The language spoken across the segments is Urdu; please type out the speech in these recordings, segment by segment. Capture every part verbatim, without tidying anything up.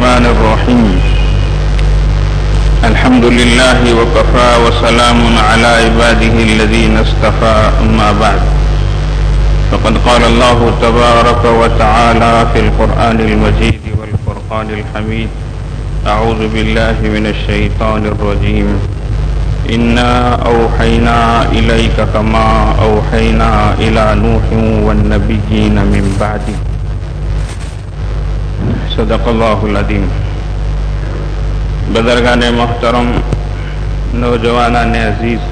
الرحمن الرحيم الحمد لله وكفى وسلام على عباده الذين اصطفى أما بعد فقد قال الله تبارك وتعالى في القرآن المجيد والفرقان الحميد أعوذ بالله من الشيطان الرجيم إنا أوحينا إليك كما أوحينا إلى نوح والنبيين من بعده صدق اللہ العظیم. بزرگان محترم، نوجوانان عزیز،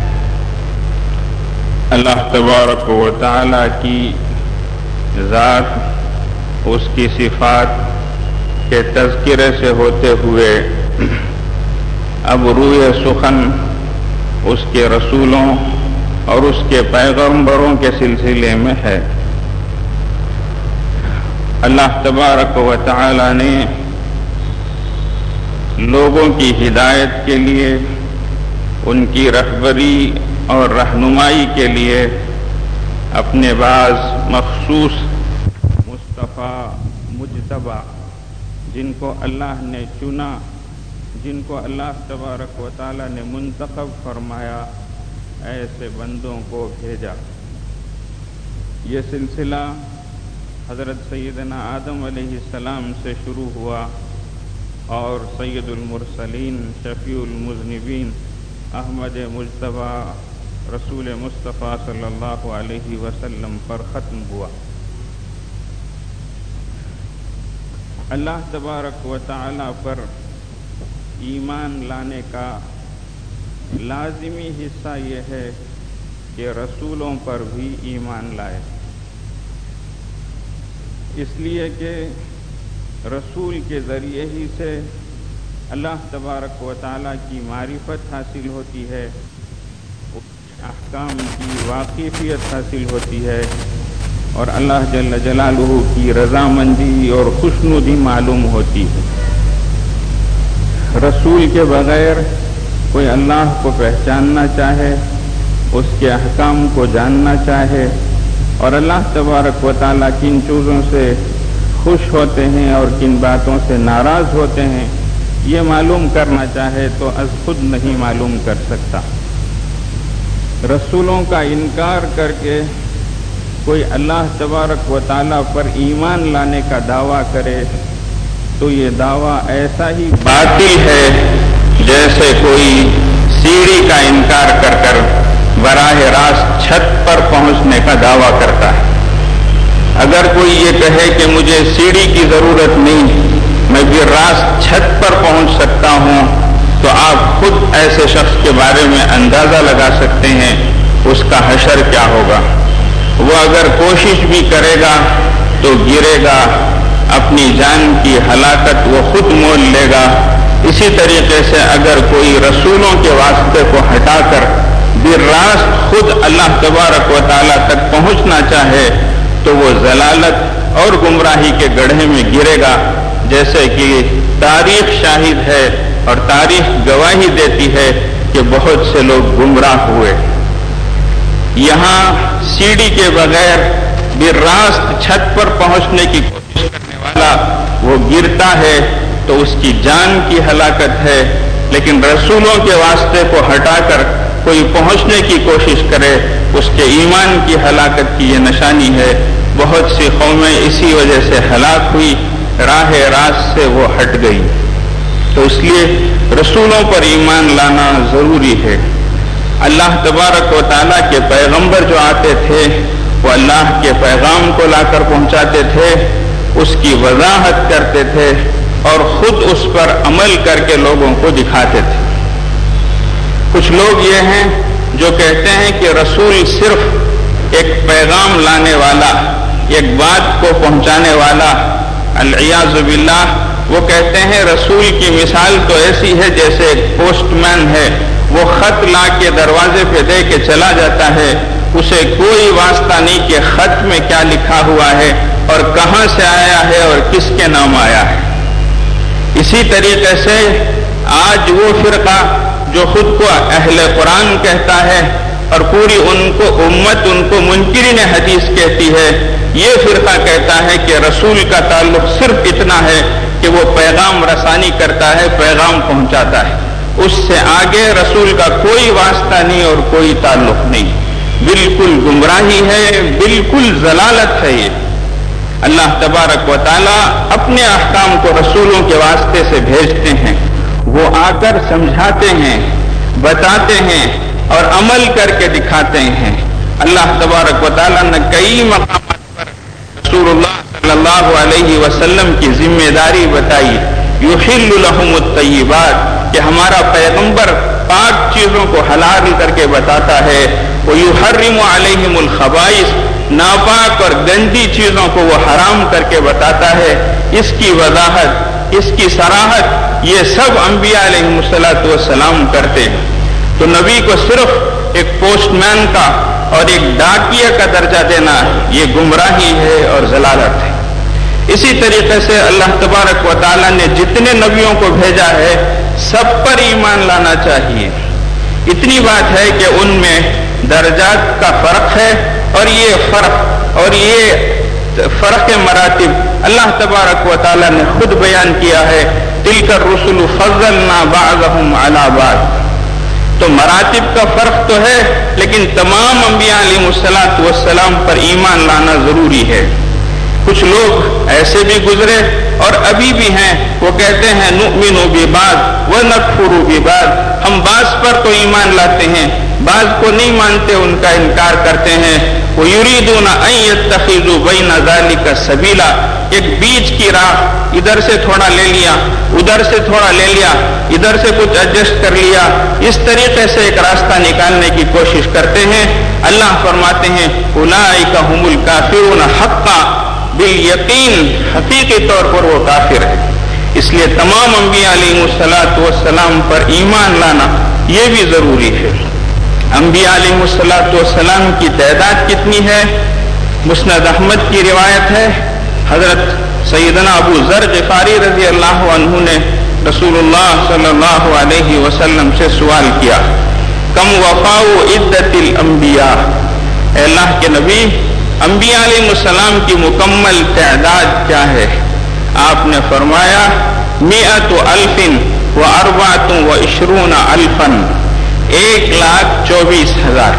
اللہ تبارک و تعالی کی ذات، اس کی صفات کے تذکرے سے ہوتے ہوئے اب روئے سخن اس کے رسولوں اور اس کے پیغمبروں کے سلسلے میں ہے. اللہ تبارک و تعالی نے لوگوں کی ہدایت کے لیے، ان کی رہبری اور رہنمائی کے لیے اپنے بعض مخصوص مصطفیٰ مجتبی، جن کو اللہ نے چنا، جن کو اللہ تبارک و تعالی نے منتخب فرمایا، ایسے بندوں کو بھیجا. یہ سلسلہ حضرت سیدنا آدم علیہ السلام سے شروع ہوا اور سید المرسلین، شفیع المذنبین، احمد مجتبی رسول مصطفیٰ صلی اللہ علیہ وسلم پر ختم ہوا. اللہ تبارک و تعالی پر ایمان لانے کا لازمی حصہ یہ ہے کہ رسولوں پر بھی ایمان لائے، اس لیے کہ رسول کے ذریعے ہی سے اللہ تبارک و تعالیٰ کی معرفت حاصل ہوتی ہے، احکام کی واقفیت حاصل ہوتی ہے، اور اللہ جل جلالہ کی رضامندی اور خوشنودی معلوم ہوتی ہے. رسول کے بغیر کوئی اللہ کو پہچاننا چاہے، اس کے احکام کو جاننا چاہے اور اللہ تبارک و تعالیٰ کن چیزوں سے خوش ہوتے ہیں اور کن باتوں سے ناراض ہوتے ہیں، یہ معلوم کرنا چاہے تو از خود نہیں معلوم کر سکتا. رسولوں کا انکار کر کے کوئی اللہ تبارک و تعالیٰ پر ایمان لانے کا دعویٰ کرے تو یہ دعویٰ ایسا ہی باطل ہے جیسے کوئی سیڑھی کا انکار کر کر براہ راست چھت پر پہنچنے کا دعویٰ کرتا ہے. اگر کوئی یہ کہے کہ مجھے سیڑھی کی ضرورت نہیں، میں بھی راست چھت پر پہنچ سکتا ہوں، تو آپ خود ایسے شخص کے بارے میں اندازہ لگا سکتے ہیں اس کا حشر کیا ہوگا. وہ اگر کوشش بھی کرے گا تو گرے گا، اپنی جان کی ہلاکت وہ خود مول لے گا. اسی طریقے سے اگر کوئی رسولوں کے واسطے کو ہٹا کر براست خود اللہ تبارک و تعالیٰ تک پہنچنا چاہے تو وہ ضلالت اور گمراہی کے گڑھے میں گرے گا، جیسے کہ تاریخ شاہد ہے اور تاریخ گواہی دیتی ہے کہ بہت سے لوگ گمراہ ہوئے. یہاں سیڑھی کے بغیر براست چھت پر پہنچنے کی کوشش کرنے والا وہ گرتا ہے تو اس کی جان کی ہلاکت ہے، لیکن رسولوں کے واسطے کو ہٹا کر کوئی پہنچنے کی کوشش کرے اس کے ایمان کی ہلاکت کی یہ نشانی ہے. بہت سی قومیں اسی وجہ سے ہلاک ہوئی، راہ راست سے وہ ہٹ گئی. تو اس لیے رسولوں پر ایمان لانا ضروری ہے. اللہ تبارک و تعالیٰ کے پیغمبر جو آتے تھے وہ اللہ کے پیغام کو لا کر پہنچاتے تھے، اس کی وضاحت کرتے تھے اور خود اس پر عمل کر کے لوگوں کو دکھاتے تھے. کچھ لوگ یہ ہیں جو کہتے ہیں کہ رسول صرف ایک پیغام لانے والا، ایک بات کو پہنچانے والا، العیاذ باللہ. وہ کہتے ہیں رسول کی مثال تو ایسی ہے جیسے ایک پوسٹ مین ہے، وہ خط لا کے دروازے پہ دے کے چلا جاتا ہے، اسے کوئی واسطہ نہیں کہ خط میں کیا لکھا ہوا ہے اور کہاں سے آیا ہے اور کس کے نام آیا ہے. اسی طریقے سے آج وہ فرقہ جو خود کو اہل قرآن کہتا ہے اور پوری ان کو امت ان کو منکرین حدیث کہتی ہے، یہ فرقہ کہتا ہے کہ رسول کا تعلق صرف اتنا ہے کہ وہ پیغام رسانی کرتا ہے، پیغام پہنچاتا ہے، اس سے آگے رسول کا کوئی واسطہ نہیں اور کوئی تعلق نہیں۔ بالکل گمراہی ہے، بالکل ضلالت ہے۔ یہ اللہ تبارک و تعالیٰ اپنے احکام کو رسولوں کے واسطے سے بھیجتے ہیں، وہ آ کر سمجھاتے ہیں، بتاتے ہیں اور عمل کر کے دکھاتے ہیں۔ اللہ تبارک و تعالیٰ نے کئی مقامات پر رسول اللہ صلی اللہ علیہ وسلم کی ذمہ داری بتائی، یحل لہم الطیبات، کہ ہمارا پیغمبر پاک چیزوں کو حلال کر کے بتاتا ہے، ویحرم علیہم الخبائث، ناپاک اور گندی چیزوں کو وہ حرام کر کے بتاتا ہے۔ اس کی وضاحت، اس کی صراحت یہ سب انبیاء علیہم الصلوۃ والسلام کرتے ہیں۔ تو نبی کو صرف ایک پوسٹ مین کا اور ایک ڈاکیہ کا درجہ دینا یہ گمراہی ہے اور ضلالت ہے۔ اسی طریقے سے اللہ تبارک و تعالیٰ نے جتنے نبیوں کو بھیجا ہے سب پر ایمان لانا چاہیے۔ اتنی بات ہے کہ ان میں درجات کا فرق ہے، اور یہ فرق اور یہ فرق مراتب اللہ تبارک و تعالیٰ نے خود بیان کیا ہے، تلک الرسل فضلنا بعضهم علی بعض۔ تو مراتب کا فرق تو ہے، لیکن تمام انبیاء علیہ الصلوۃ والسلام پر ایمان لانا ضروری ہے۔ کچھ لوگ ایسے بھی گزرے اور ابھی بھی ہیں، وہ کہتے ہیں نؤمن ببعض ونکفر ببعض، ہم بعض پر تو ایمان لاتے ہیں، بعض کو نہیں مانتے، ان کا انکار کرتے ہیں۔ وَيُرِيدُونَ أَن يَتَّخِذُوا بَيْنَ ذَلِكَ سَبِيلًا، ایک بیچ کی راہ، ادھر سے تھوڑا لے لیا، ادھر سے تھوڑا لے لیا، ادھر سے کچھ ایڈجسٹ کر لیا، اس طریقے سے ایک راستہ نکالنے کی کوشش کرتے ہیں۔ اللہ فرماتے ہیں اولئک هم الکافرون حقا، بالیقین حقیقی طور پر وہ کافر ہے۔ اس لیے تمام انبیاء علیہ الصلوۃ والسلام پر ایمان لانا یہ بھی ضروری ہے۔ انبیاء علیہ الصلوۃ والسلام کی تعداد کتنی ہے؟ مسند احمد کی روایت ہے، حضرت سیدنا ابو ذر غفاری رضی اللہ عنہ نے رسول اللہ صلی اللہ علیہ وسلم سے سوال کیا، کم وفاء عدت الانبیاء، اے اللہ کے نبی انبیاء علیہ السلام کی مکمل تعداد کیا ہے؟ آپ نے فرمایا مئۃ الف و اربعۃ و عشرون الفا، ایک لاکھ چوبیس ہزار۔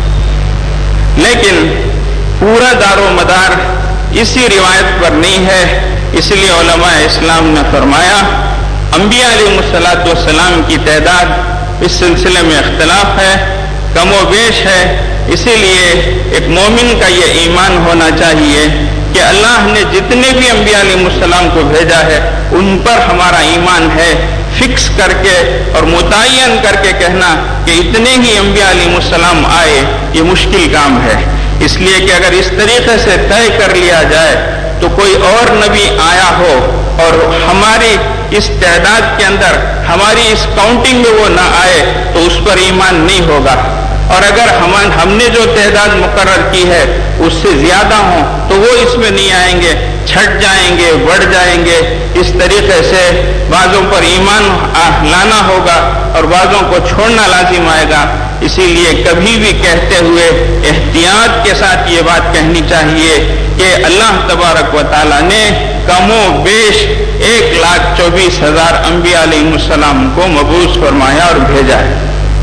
لیکن پورا دار و مدار اسی روایت پر نہیں ہے، اس لیے علماء اسلام نے فرمایا انبیاء علیہ الصلوۃ والسلام کی تعداد اس سلسلے میں اختلاف ہے، کم و بیش ہے۔ اسی لیے ایک مومن کا یہ ایمان ہونا چاہیے کہ اللہ نے جتنے بھی انبیاء علیہ السلام کو بھیجا ہے ان پر ہمارا ایمان ہے۔ فکس کر کے اور متعین کر کے کہنا کہ اتنے ہی انبیاء علیہ السلام آئے یہ مشکل کام ہے، اس لیے کہ اگر اس طریقے سے طے کر لیا جائے تو کوئی اور نبی آیا ہو اور ہماری اس تعداد کے اندر، ہماری اس کاؤنٹنگ میں وہ نہ آئے تو اس پر ایمان نہیں ہوگا، اور اگر ہم ہم نے جو تعداد مقرر کی ہے اس سے زیادہ ہوں تو وہ اس میں نہیں آئیں گے، چھٹ جائیں گے، بڑھ جائیں گے۔ اس طریقے سے بعضوں پر ایمان لانا ہوگا اور بعضوں کو چھوڑنا لازم آئے گا۔ اسی لیے کبھی بھی کہتے ہوئے احتیاط کے ساتھ یہ بات کہنی چاہیے کہ اللہ تبارک و تعالیٰ نے کم و بیش ایک لاکھ چوبیس ہزار انبیاء علیہ السلام کو مبعوث فرمایا اور بھیجا ہے۔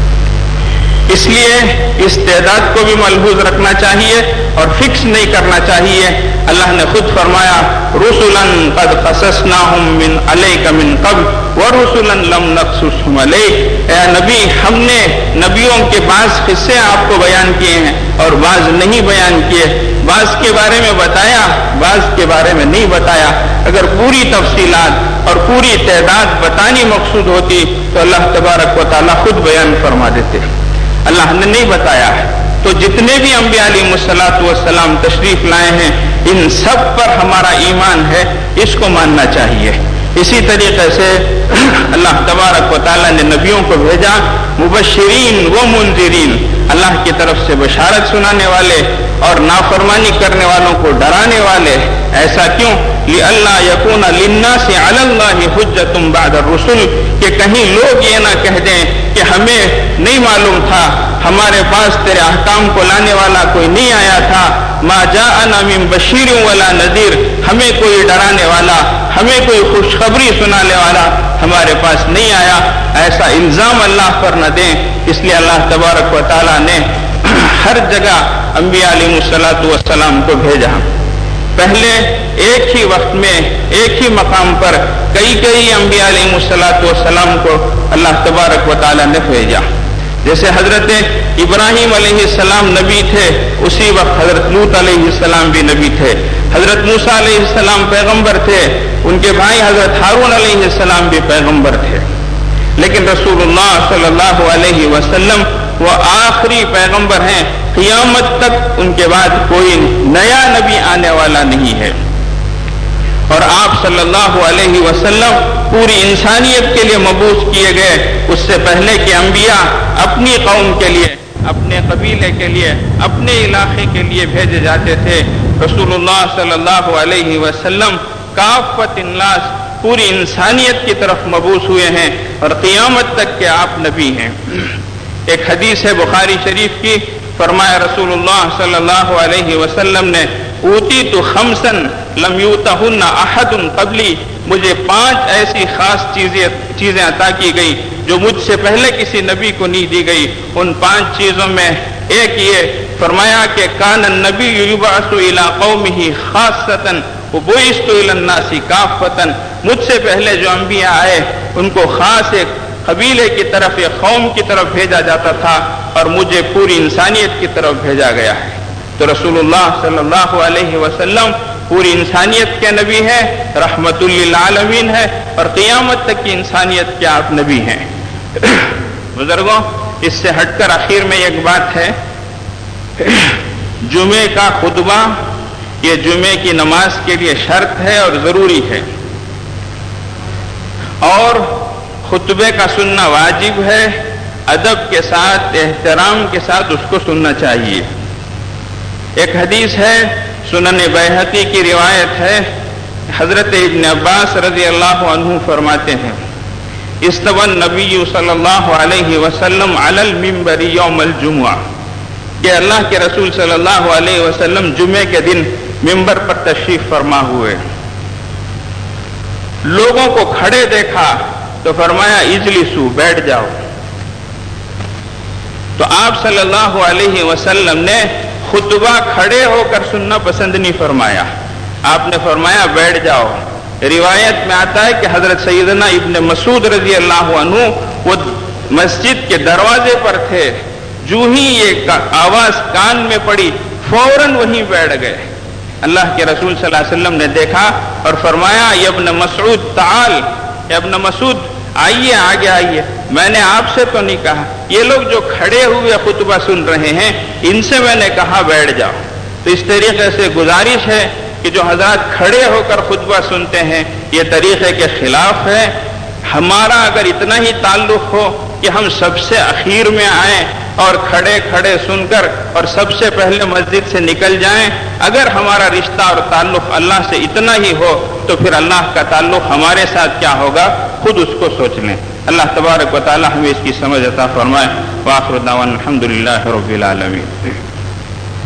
اس لیے اس تعداد کو بھی ملحوظ رکھنا چاہیے اور فکس نہیں کرنا چاہیے۔ اللہ نے خود فرمایا رسلا قد قصصناہم من علیک من قبل ورسلا لم نقصصہم علیک، اے نبی ہم نے نبیوں کے بعض قصے آپ کو بیان کیے ہیں اور بعض نہیں بیان کیے، بعض کے بارے میں بتایا، بعض کے بارے میں نہیں بتایا۔ اگر پوری تفصیلات اور پوری تعداد بتانی مقصود ہوتی تو اللہ تبارک و تعالیٰ خود بیان فرما دیتے، اللہ نے نہیں بتایا ہے۔ تو جتنے بھی انبیاء علیہ الصلوۃ والسلام تشریف لائے ہیں ان سب پر ہمارا ایمان ہے، اس کو ماننا چاہیے۔ اسی طریقے سے اللہ تبارک و تعالیٰ نے نبیوں کو بھیجا مبشرین و منذرین، اللہ کی طرف سے بشارت سنانے والے اور نافرمانی کرنے والوں کو ڈرانے والے۔ ایسا کیوں؟ لئلا یکون للناس علی اللہ حجۃ بعد الرسل، کہ کہیں لوگ یہ نہ کہہ دیں کہ ہمیں نہیں معلوم تھا، ہمارے پاس تیرے احکام کو لانے والا کوئی نہیں آیا تھا. ما جاءنا من بشیر ولا نذیر، ہمیں کوئی ڈرانے والا، ہمیں کوئی خوشخبری سنانے والا ہمارے پاس نہیں آیا. ایسا الزام اللہ پر نہ دیں. اس لیے اللہ تبارک و تعالیٰ نے ہر جگہ انبیاء علیہ الصلوۃ والسلام کو بھیجا. پہلے ایک ہی وقت میں ایک ہی مقام پر کئی کئی انبیاء علیہ الصلوۃ والسلام کو اللہ تبارک و تعالیٰ نے بھیجا. جیسے حضرت ابراہیم علیہ السلام نبی تھے، اسی وقت حضرت لوط علیہ السلام بھی نبی تھے. حضرت موسیٰ علیہ السلام پیغمبر تھے، ان کے بھائی حضرت ہارون علیہ السلام بھی پیغمبر تھے. لیکن رسول اللہ صلی اللہ علیہ وسلم وہ آخری پیغمبر ہیں. قیامت تک ان کے بعد کوئی نیا نبی آنے والا نہیں ہے. اور آپ صلی اللہ علیہ وسلم پوری انسانیت کے لیے مبعوث کیے گئے. اس سے پہلے کے انبیاء اپنی قوم کے لیے، اپنے قبیلے کے لیے، اپنے علاقے کے لیے بھیجے جاتے تھے. رسول اللہ صلی اللہ علیہ وسلم کافۃ الناس، پوری انسانیت کی طرف مبعوث ہوئے ہیں اور قیامت تک کے آپ نبی ہیں. ایک حدیث ہے بخاری شریف کی، فرمایا رسول اللہ صلی اللہ علیہ وسلم نے، اوتیت خمسا لم یؤتہن احد قبلی، مجھے پانچ ایسی خاص چیزیں چیزیں عطا کی گئی جو مجھ سے پہلے کسی نبی کو نہیں دی گئی. ان پانچ چیزوں میں ایک یہ فرمایا کہ کان النبی یبعث الی قومہ خاصۃ وبعثت الی الناس کافۃ، مجھ سے پہلے جو انبیاء آئے ان کو خاص ایک قبیلے کی طرف، ایک قوم کی طرف بھیجا جاتا تھا، اور مجھے پوری انسانیت کی طرف بھیجا گیا ہے. تو رسول اللہ صلی اللہ علیہ وسلم پوری انسانیت کے نبی ہے، رحمت للعالمین ہے، اور قیامت تک کی انسانیت کے آپ نبی ہیں. بزرگوں، اس سے ہٹ کر آخر میں ایک بات ہے، جمعے کا خطبہ یہ جمعے کی نماز کے لیے شرط ہے اور ضروری ہے، اور خطبے کا سننا واجب ہے. ادب کے ساتھ، احترام کے ساتھ اس کو سننا چاہیے. ایک حدیث ہے، سنن بیہقی کی روایت ہے، حضرت ابن عباس رضی اللہ عنہ فرماتے ہیں، استوى النبی صلی اللہ علیہ وسلم علی المنبر یوم الجمعہ، کہ اللہ کے رسول صلی اللہ علیہ وسلم جمعے کے دن منبر پر تشریف فرما ہوئے. لوگوں کو کھڑے دیکھا تو فرمایا اجلسوا، بیٹھ جاؤ. تو آپ صلی اللہ علیہ وسلم نے خطبہ کھڑے ہو کر سننا پسند نہیں فرمایا، آپ نے فرمایا بیٹھ جاؤ. روایت میں آتا ہے کہ حضرت سیدنا ابن مسعود رضی اللہ عنہ وہ مسجد کے دروازے پر تھے، جو ہی یہ آواز کان میں پڑی فوراً وہیں بیٹھ گئے. اللہ کے رسول صلی اللہ علیہ وسلم نے دیکھا اور فرمایا یا ابن مسعود تعال، یا ابن مسعود آئیے، آگے آئیے. میں نے آپ سے تو نہیں کہا، یہ لوگ جو کھڑے ہوئے خطبہ سن رہے ہیں ان سے میں نے کہا بیٹھ جاؤ. تو اس طریقے سے گزارش ہے کہ جو حضرات کھڑے ہو کر خطبہ سنتے ہیں یہ طریقے کے خلاف ہے. ہمارا اگر اتنا ہی تعلق ہو کہ ہم سب سے اخیر میں آئیں اور کھڑے کھڑے سن کر اور سب سے پہلے مسجد سے نکل جائیں، اگر ہمارا رشتہ اور تعلق اللہ سے اتنا ہی ہو تو پھر اللہ کا تعلق ہمارے ساتھ کیا ہوگا، خود اس کو سوچ لیں. اللہ تبارک و تعالی ہمیں اس کی سمجھ عطا فرمائے. وآخر دعوانا الحمدللہ رب العالمین.